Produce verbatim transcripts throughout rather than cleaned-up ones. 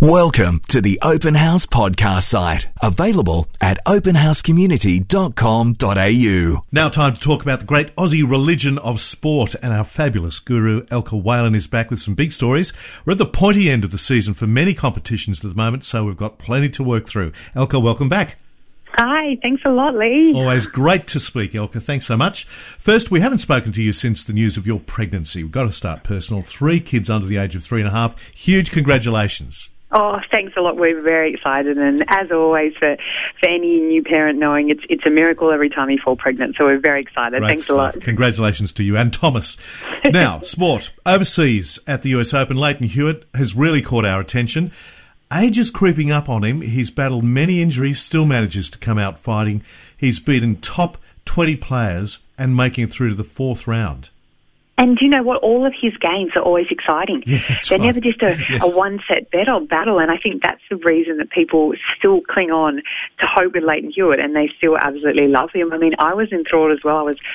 Welcome to the Open House podcast site, available at open house community dot com dot a u. Now time to talk about the great Aussie religion of sport, and our fabulous guru Elka Whalen is back with some big stories. We're at the pointy end of the season for many competitions at the moment, so we've got plenty to work through. Elka, welcome back. Hi, thanks a lot, Lee. Always great to speak, Elka. Thanks so much. First, we haven't spoken to you since the news of your pregnancy. We've got to start personal. Three kids under the age of three and a half. Huge congratulations. Oh, thanks a lot. We're very excited, and as always, for, for any new parent knowing it's it's a miracle every time you fall pregnant, so we're very excited. Great Thanks stuff. a lot. Congratulations to you and Thomas. Now, sport. Overseas at the U S Open, Lleyton Hewitt has really caught our attention. Age is creeping up on him. He's battled many injuries, still manages to come out fighting. He's beaten top twenty players and making it through to the fourth round. And you know what? All of his games are always exciting. Yeah, that's They're right. never just a, Yes. a one-set battle, battle, and I think that's the reason that people still cling on to hope with Lleyton Hewitt, and they still absolutely love him. I mean, I was enthralled as well. I was,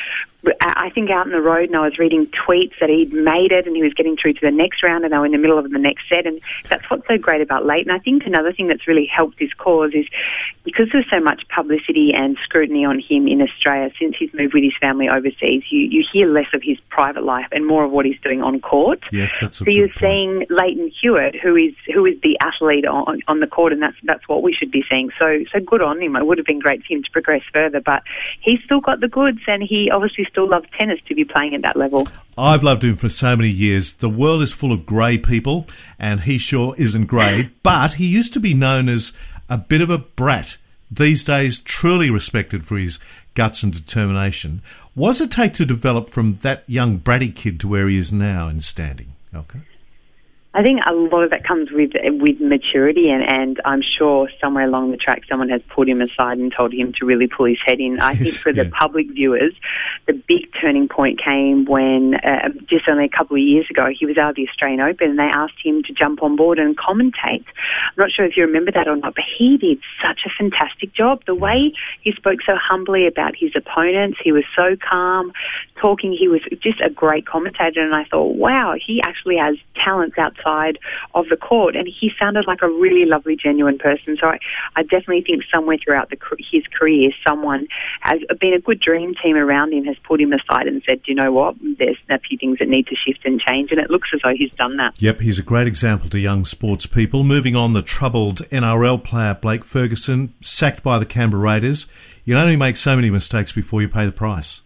I think, out on the road, and I was reading tweets that he'd made it, and he was getting through to the next round, and they were in the middle of the next set, and that's what's so great about Lleyton. I think another thing that's really helped his cause is because there's so much publicity and scrutiny on him in Australia since he's moved with his family overseas, you, you hear less of his private life and more of what he's doing on court. Yes, that's a So you're good point. seeing Lleyton Hewitt, who is who is the athlete on, on the court, and that's that's what we should be seeing. So so good on him. It would have been great for him to progress further, but he's still got the goods, and he obviously still loves tennis to be playing at that level. I've loved him for so many years. The world is full of grey people, and he sure isn't grey, but he used to be known as a bit of a brat. These days, truly respected for his guts and determination. What does it take to develop from that young bratty kid to where he is now in standing? Okay. I think a lot of that comes with with maturity, and, and I'm sure somewhere along the track someone has pulled him aside and told him to really pull his head in. I Yes, think for the yeah. public viewers, the big turning point came when uh, just only a couple of years ago he was out of the Australian Open, and they asked him to jump on board and commentate. I'm not sure if you remember that or not, but he did such a fantastic job. The way he spoke so humbly about his opponents, he was so calm, talking, he was just a great commentator, and I thought, wow, he actually has talents outside of the court, and he sounded like a really lovely, genuine person. So I, I definitely think somewhere throughout the, his career, someone has been a good dream team around him, has pulled him aside and said, you know what, there's a few things that need to shift and change, and it looks as though he's done that. Yep, he's a great example to young sports people. Moving on, the troubled N R L player Blake Ferguson, sacked by the Canberra Raiders. You can only make so many mistakes before you pay the price.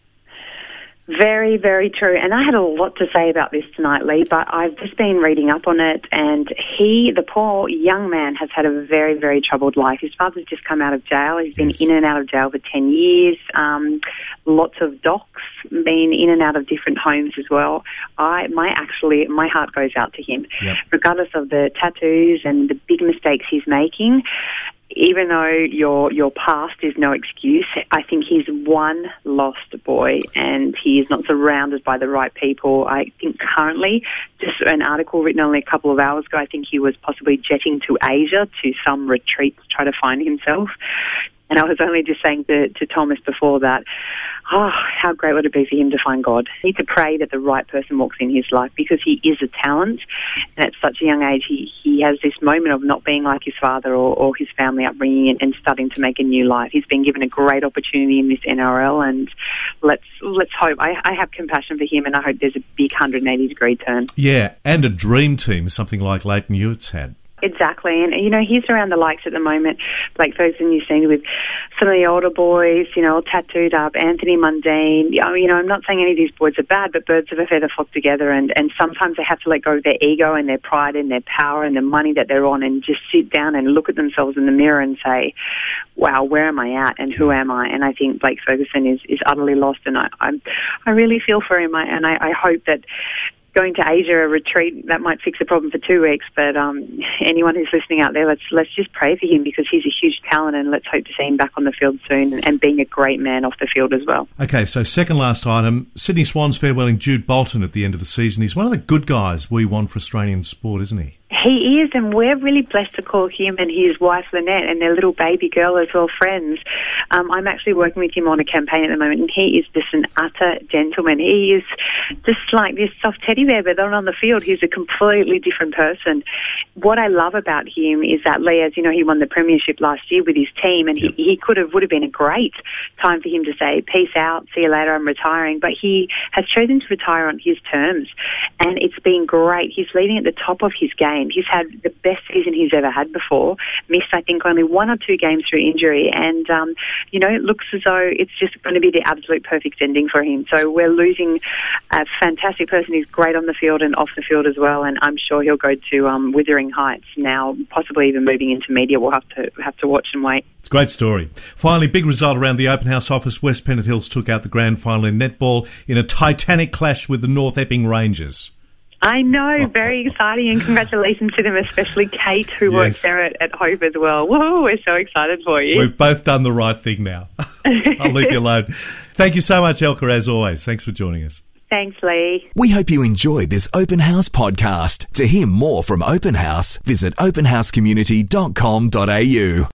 Very, very true. And I had a lot to say about this tonight, Lee, but I've just been reading up on it, and he, the poor young man, has had a very, very troubled life. His father's just come out of jail. He's been Yes. in and out of jail for ten years. Um, lots of docs, been in and out of different homes as well. I, my actually, my heart goes out to him. Yep. Regardless of the tattoos and the big mistakes he's making, even though your your past is no excuse, I think he's one lost boy, and he is not surrounded by the right people. I think currently, just an article written only a couple of hours ago, I think he was possibly jetting to Asia to some retreat to try to find himself. And I was only just saying to, to Thomas before that, oh, how great would it be for him to find God? He need to pray that the right person walks in his life, because he is a talent, and at such a young age he, he has this moment of not being like his father or, or his family upbringing, and, and starting to make a new life. He's been given a great opportunity in this N R L, and let's let's hope. I, I have compassion for him, and I hope there's a big one hundred eighty degree turn. Yeah, and a dream team, something like Lleyton Hewitt's had. Exactly, and you know, he's around the likes at the moment. Blake Ferguson, you've seen with some of the older boys, you know, all tattooed up. Anthony Mundine. You know, you know, I'm not saying any of these boys are bad, but birds of a feather flock together, and, and sometimes they have to let go of their ego and their pride and their power and the money that they're on, and just sit down and look at themselves in the mirror and say, wow, where am I at and who am I? And I think Blake Ferguson is, is utterly lost, and I, I I really feel for him, I, and I, I hope that going to Asia, a retreat, that might fix the problem for two weeks. But um, anyone who's listening out there, let's let's just pray for him, because he's a huge talent, and let's hope to see him back on the field soon, and, and being a great man off the field as well. Okay, so second last item, Sydney Swans farewelling Jude Bolton at the end of the season. He's one of the good guys we want for Australian sport, isn't he? He is, and we're really blessed to call him and his wife Lynette and their little baby girl as well friends. Um, I'm actually working with him on a campaign at the moment, and he is just an utter gentleman. He is just like this soft teddy bear, but then on the field, he's a completely different person. What I love about him is that, Lee, as you know, he won the premiership last year with his team, and yep. he, he could have would have been a great time for him to say, peace out, see you later, I'm retiring. But he has chosen to retire on his terms, and it's been great. He's leading at the top of his game. He's had the best season he's ever had before. Missed, I think, only one or two games through injury. And, um, you know, it looks as though it's just going to be the absolute perfect ending for him. So we're losing a fantastic person who's great on the field and off the field as well. And I'm sure he'll go to um, Withering Heights now, possibly even moving into media. We'll have to have to watch and wait. It's a great story. Finally, big result around the Open House office. West Pennant Hills took out the grand final in netball in a titanic clash with the North Epping Rangers. I know, very exciting, and congratulations to them, especially Kate, who yes. works there at, at Hope as well. Whoa, we're so excited for you. We've both done the right thing now. I'll leave you alone. Thank you so much, Elka, as always. Thanks for joining us. Thanks, Lee. We hope you enjoyed this Open House podcast. To hear more from Open House, visit open house community dot com dot a u.